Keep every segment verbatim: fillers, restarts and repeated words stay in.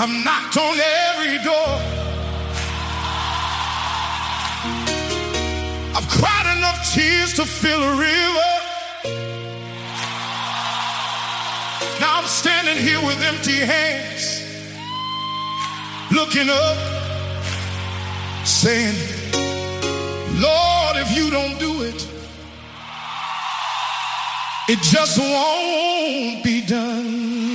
I've knocked on every door. I've cried enough tears to fill a river. Now I'm standing here with empty hands, looking up, saying, Lord, if you don't do it, it just won't be done.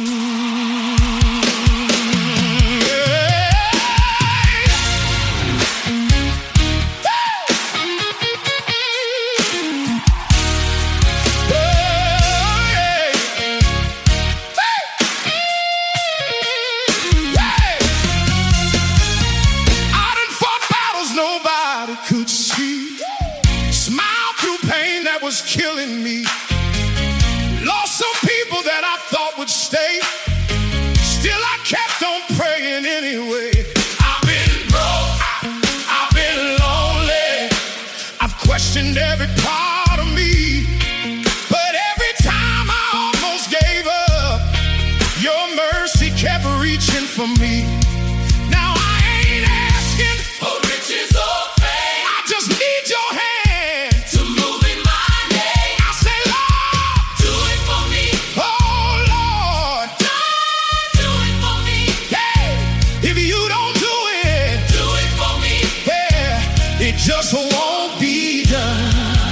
Could see, smile through pain that was killing me. Lost some people that I thought would stay. Still I kept on praying anyway. I've been broke, I, I've been lonely. I've questioned every part of me, but every time I almost gave up, your mercy kept reaching for me. Now I ain't asking for riches or just need your hand to move in my name. I say, Lord, do it for me. Oh, Lord, God, do it for me. Yeah, if you don't do it, do it for me. Yeah, it just won't be done.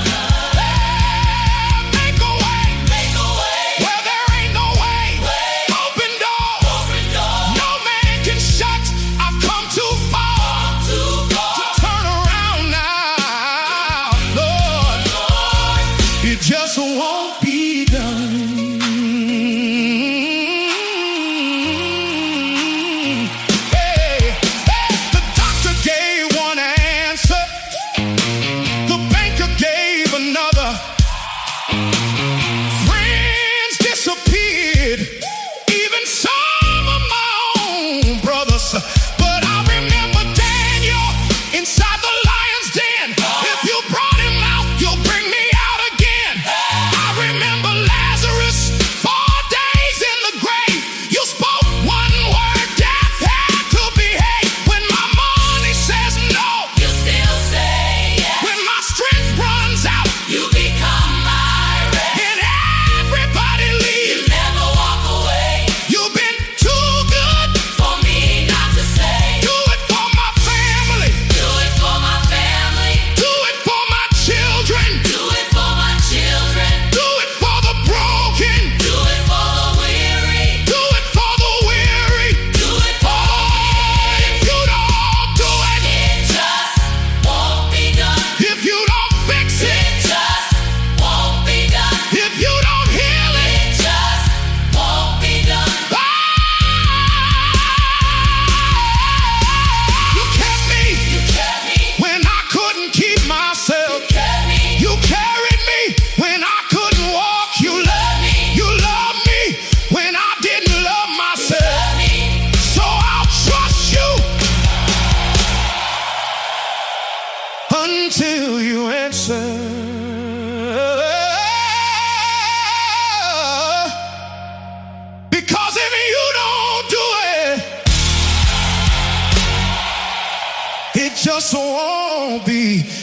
Just won't be done. Hey, hey, the doctor gave one answer, the banker gave another. Friends disappeared, even some of my own brothers. But I remember Daniel inside the lion's den. If you brought him out, you'll bring me out again. Remember Lazarus, four days in the grave. You spoke one word, death had to behave. When my money says no, you still say yes. When my strength runs out, you become my rest. And everybody leaves, you never walk away. You've been too good for me not to say. Do it for my family. Do it for my family. Do it for my children. Do it for my children. Do it for the broken. Do it for the weary. Do it for the weary. Do it for oh, if you don't do it, it just won't be done. If you don't fix it, it just won't be done. If you don't heal it, it just won't be done. Ah! You kept me. You kept me when I couldn't keep myself. You kept me. You carried me when I couldn't walk. You loved me. You loved me when I didn't love myself. So I'll trust you until you answer. Because if you don't do it, it just won't be